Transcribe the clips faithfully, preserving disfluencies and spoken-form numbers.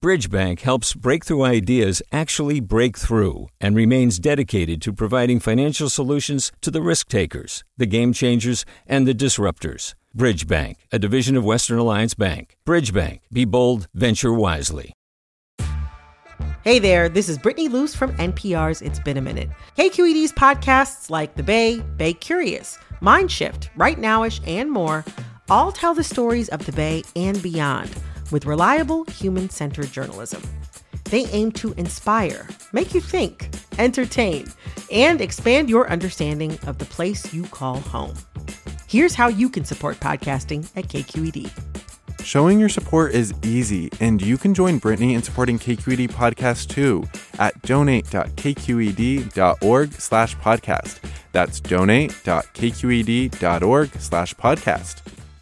Bridgebank helps breakthrough ideas actually break through and remains dedicated to providing financial solutions to the risk takers, the game changers, and the disruptors. Bridgebank, a division of Western Alliance Bank. Bridgebank. Be bold, venture wisely. Hey there, this is Brittany Luce from N P R's It's Been a Minute. K Q E D's podcasts like The Bay, Bay Curious, Mindshift, Right Nowish, and more all tell the stories of the Bay and beyond with reliable, human-centered journalism. They aim to inspire, make you think, entertain, and expand your understanding of the place you call home. Here's how you can support podcasting at K Q E D. Showing your support is easy, and you can join Brittany in supporting K Q E D Podcast too at donate.kqed.org slash podcast. That's donate.kqed.org slash podcast.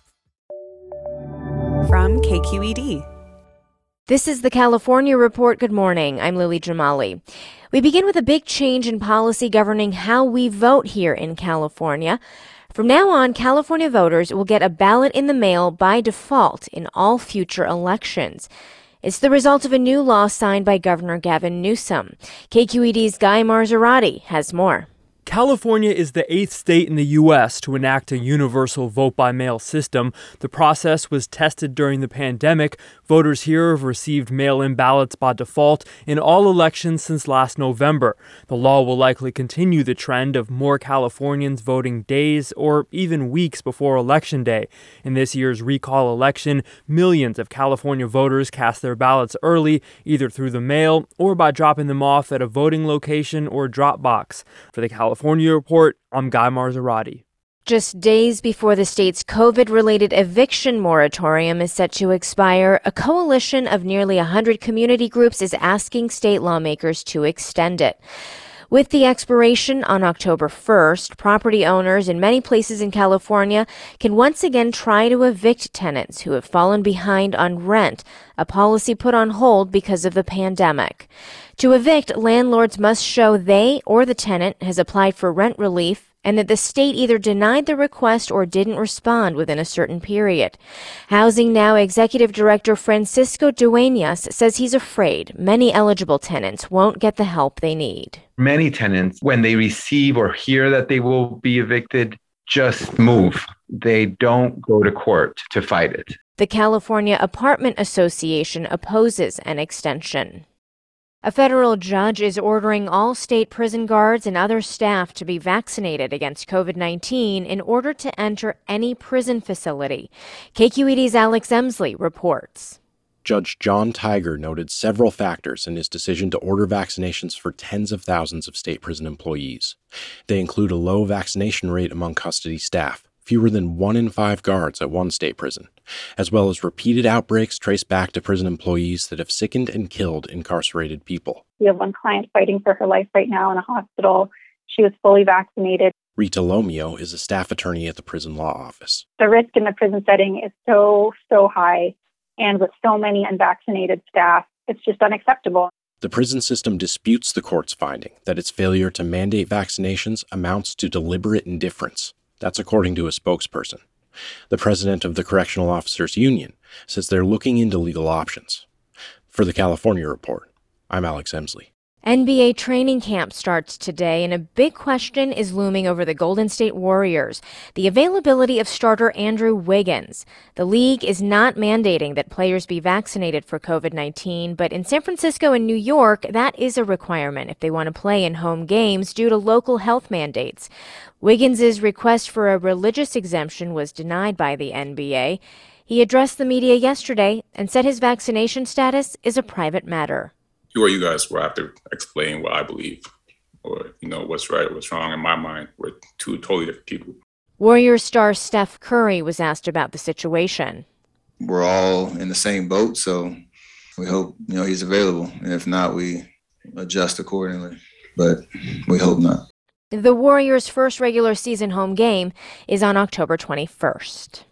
From K Q E D. This is the California Report. Good morning. I'm Lily Jamali. We begin with a big change in policy governing how we vote here in California. From now on, California voters will get a ballot in the mail by default in all future elections. It's the result of a new law signed by Governor Gavin Newsom. K Q E D's Guy Marzorati has more. California is the eighth state in the U S to enact a universal vote-by-mail system. The process was tested during the pandemic. Voters here have received mail-in ballots by default in all elections since last November. The law will likely continue the trend of more Californians voting days or even weeks before Election Day. In this year's recall election, millions of California voters cast their ballots early, either through the mail or by dropping them off at a voting location or drop box. For the California California Report, I'm Guy Marzorati. Just days before the state's COVID-related eviction moratorium is set to expire, a coalition of nearly one hundred community groups is asking state lawmakers to extend it. With the expiration on October first, property owners in many places in California can once again try to evict tenants who have fallen behind on rent, a policy put on hold because of the pandemic. To evict, landlords must show they or the tenant has applied for rent relief and that the state either denied the request or didn't respond within a certain period. Housing Now Executive Director Francisco Dueñas says he's afraid many eligible tenants won't get the help they need. Many tenants, when they receive or hear that they will be evicted, just move. They don't go to court to fight it. The California Apartment Association opposes an extension. A federal judge is ordering all state prison guards and other staff to be vaccinated against COVID nineteen in order to enter any prison facility. K Q E D's Alex Emsley reports. Judge John Tiger noted several factors in his decision to order vaccinations for tens of thousands of state prison employees. They include a low vaccination rate among custody staff, fewer than one in five guards at one state prison, as well as repeated outbreaks traced back to prison employees that have sickened and killed incarcerated people. We have one client fighting for her life right now in a hospital. She was fully vaccinated. Rita Lomio is a staff attorney at the prison law office. The risk in the prison setting is so, so high, and with so many unvaccinated staff, it's just unacceptable. The prison system disputes the court's finding that its failure to mandate vaccinations amounts to deliberate indifference. That's according to a spokesperson. The president of the Correctional Officers Union says they're looking into legal options. For the California Report, I'm Alex Emsley. N B A training camp starts today, and a big question is looming over the Golden State Warriors, the availability of starter Andrew Wiggins. The league is not mandating that players be vaccinated for COVID nineteen, but in San Francisco and New York, that is a requirement if they want to play in home games due to local health mandates. Wiggins' request for a religious exemption was denied by the N B A. He addressed the media yesterday and said his vaccination status is a private matter. Who are you guys? Will have to explain what I believe or, you know, what's right, what's wrong. In my mind, we're two totally different people. Warriors star Steph Curry was asked about the situation. We're all in the same boat, so we hope, you know, he's available. And if not, we adjust accordingly, but we hope not. The Warriors' first regular season home game is on October twenty-first.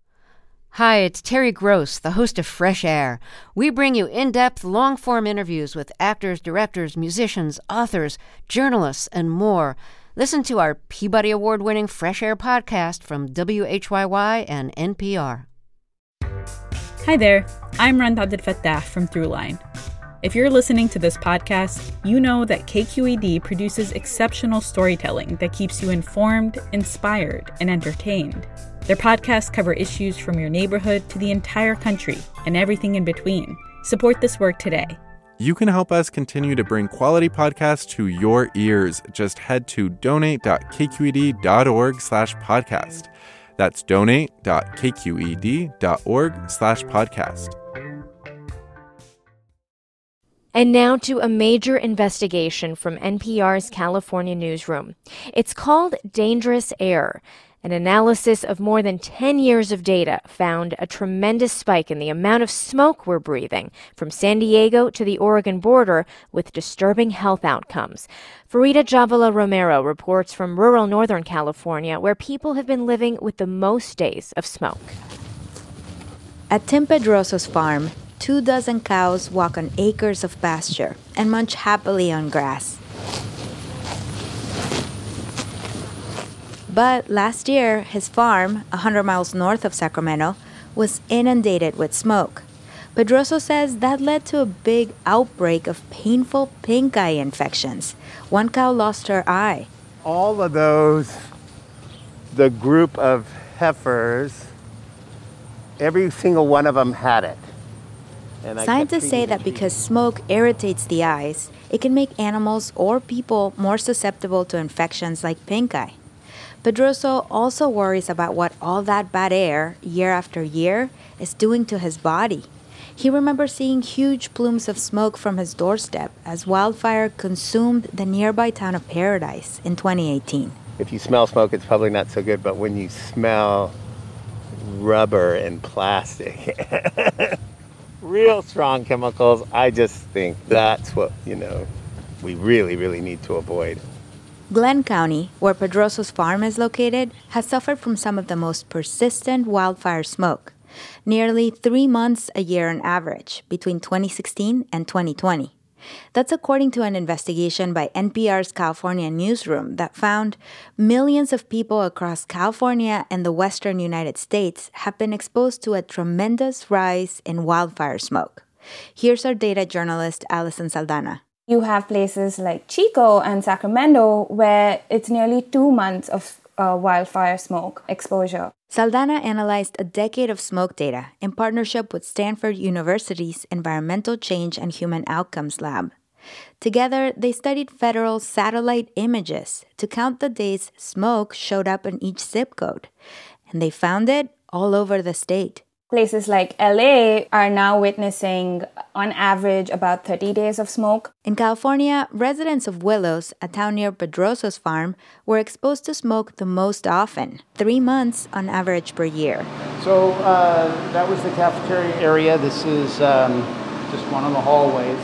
Hi, it's Terry Gross, the host of Fresh Air. We bring you in-depth, long-form interviews with actors, directors, musicians, authors, journalists, and more. Listen to our Peabody Award-winning Fresh Air podcast from W H Y Y and N P R. Hi there, I'm Rand Abdel Fattah from Throughline. If you're listening to this podcast, you know that K Q E D produces exceptional storytelling that keeps you informed, inspired, and entertained. Their podcasts cover issues from your neighborhood to the entire country and everything in between. Support this work today. You can help us continue to bring quality podcasts to your ears. Just head to donate.kqed.org slash podcast. That's donate.kqed.org slash podcast. And now to a major investigation from N P R's California newsroom. It's called Dangerous Air. An analysis of more than ten years of data found a tremendous spike in the amount of smoke we're breathing from San Diego to the Oregon border, with disturbing health outcomes. Farida Javala Romero reports from rural Northern California, where people have been living with the most days of smoke. At Tim Pedroso's farm, two dozen cows walk on acres of pasture and munch happily on grass. But last year, his farm, one hundred miles north of Sacramento, was inundated with smoke. Pedroso says that led to a big outbreak of painful pink eye infections. One cow lost her eye. All of those, the group of heifers, every single one of them had it. And Scientists say that because smoke irritates the eyes, it can make animals or people more susceptible to infections like pink eye. Pedroso also worries about what all that bad air, year after year, is doing to his body. He remembers seeing huge plumes of smoke from his doorstep as wildfire consumed the nearby town of Paradise in twenty eighteen. If you smell smoke, it's probably not so good, but when you smell rubber and plastic, real strong chemicals, I just think that's what, you know, we really, really need to avoid. Glenn County, where Pedroso's farm is located, has suffered from some of the most persistent wildfire smoke, nearly three months a year on average, between twenty sixteen and twenty twenty. That's according to an investigation by N P R's California newsroom that found millions of people across California and the western United States have been exposed to a tremendous rise in wildfire smoke. Here's our data journalist, Allison Saldana. You have places like Chico and Sacramento where it's nearly two months of uh, wildfire smoke exposure. Saldana analyzed a decade of smoke data in partnership with Stanford University's Environmental Change and Human Outcomes Lab. Together, they studied federal satellite images to count the days smoke showed up in each zip code, and they found it all over the state. Places like L A are now witnessing, on average, about thirty days of smoke. In California, residents of Willows, a town near Pedroso's farm, were exposed to smoke the most often, three months on average per year. So uh, that was the cafeteria area. This is um, just one of the hallways.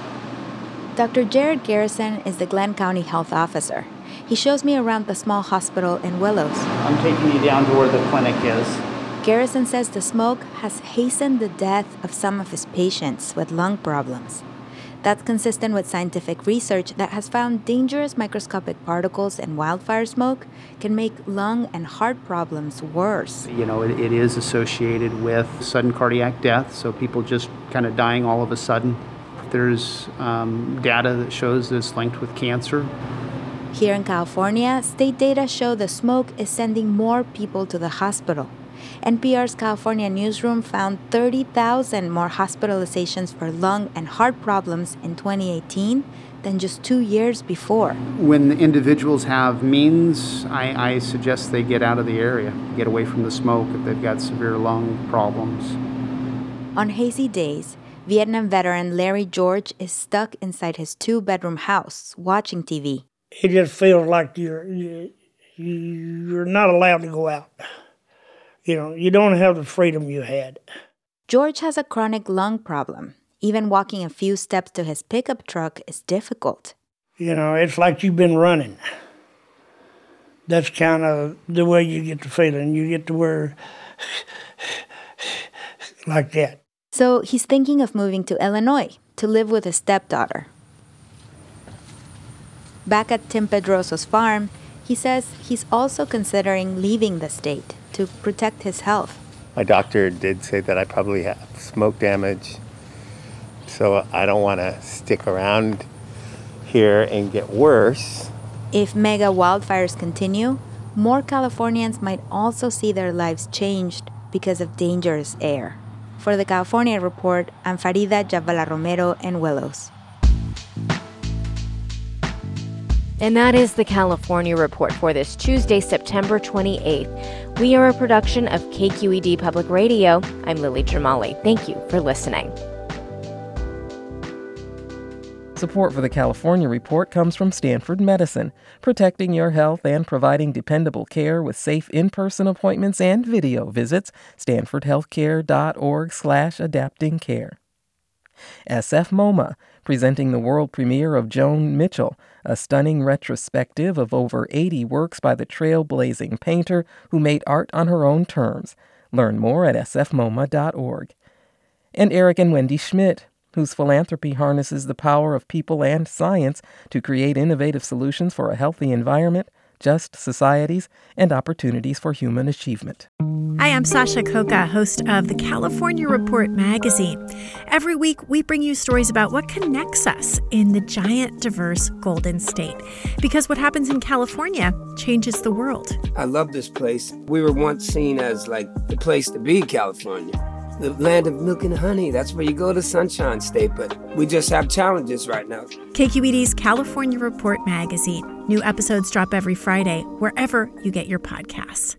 Doctor Jared Garrison is the Glenn County Health Officer. He shows me around the small hospital in Willows. I'm taking you down to where the clinic is. Garrison says the smoke has hastened the death of some of his patients with lung problems. That's consistent with scientific research that has found dangerous microscopic particles in wildfire smoke can make lung and heart problems worse. You know, it, it is associated with sudden cardiac death, so people just kind of dying all of a sudden. There's um, data that shows this linked with cancer. Here in California, state data show the smoke is sending more people to the hospital. N P R's California newsroom found thirty thousand more hospitalizations for lung and heart problems in twenty eighteen than just two years before. When individuals have means, I, I suggest they get out of the area, get away from the smoke if they've got severe lung problems. On hazy days, Vietnam veteran Larry George is stuck inside his two-bedroom house watching T V. It just feels like you're you, you're not allowed to go out. You know, you don't have the freedom you had. George has a chronic lung problem. Even walking a few steps to his pickup truck is difficult. You know, it's like you've been running. That's kind of the way you get the feeling. You get to where, like that. So he's thinking of moving to Illinois to live with his stepdaughter. Back at Tim Pedroso's farm, he says he's also considering leaving the state to protect his health. My doctor did say that I probably have smoke damage, so I don't want to stick around here and get worse. If mega wildfires continue, more Californians might also see their lives changed because of dangerous air. For the California Report, I'm Farida Jabala Romero in Willows. And that is the California Report for this Tuesday, September twenty-eighth. We are a production of K Q E D Public Radio. I'm Lily Jamali. Thank you for listening. Support for the California Report comes from Stanford Medicine, protecting your health and providing dependable care with safe in-person appointments and video visits. stanford healthcare dot org slash adapting care. S F MoMA, presenting the world premiere of Joan Mitchell, a stunning retrospective of over eighty works by the trailblazing painter who made art on her own terms. Learn more at s f moma dot org. And Eric and Wendy Schmidt, whose philanthropy harnesses the power of people and science to create innovative solutions for a healthy environment, just societies, and opportunities for human achievement. Hi, I'm Sasha Khokha, host of the California Report magazine. Every week, we bring you stories about what connects us in the giant, diverse Golden State. Because what happens in California changes the world. I love this place. We were once seen as like the place to be, California. The land of milk and honey. That's where you go to Sunshine State, but we just have challenges right now. K Q E D's California Report magazine. New episodes drop every Friday, wherever you get your podcasts.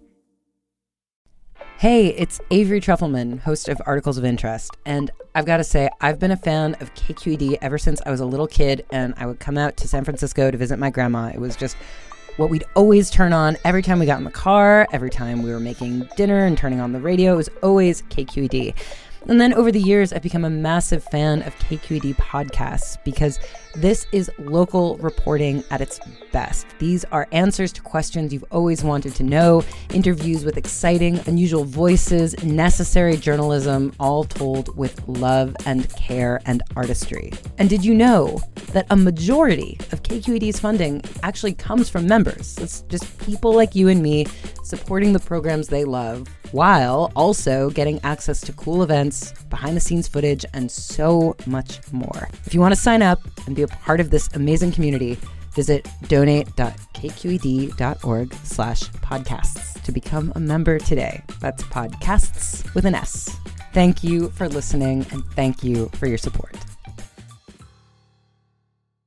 Hey, it's Avery Trufelman, host of Articles of Interest. And I've got to say, I've been a fan of K Q E D ever since I was a little kid and I would come out to San Francisco to visit my grandma. It was just what we'd always turn on every time we got in the car, every time we were making dinner and turning on the radio. It was always K Q E D. And then over the years, I've become a massive fan of K Q E D podcasts because this is local reporting at its best. These are answers to questions you've always wanted to know, interviews with exciting, unusual voices, necessary journalism, all told with love and care and artistry. And did you know that a majority of K Q E D's funding actually comes from members? It's just people like you and me supporting the programs they love, while also getting access to cool events, behind-the-scenes footage, and so much more. If you want to sign up and be a part of this amazing community, visit donate dot k q e d dot org slash podcasts to become a member today. That's podcasts with an S. Thank you for listening, and thank you for your support.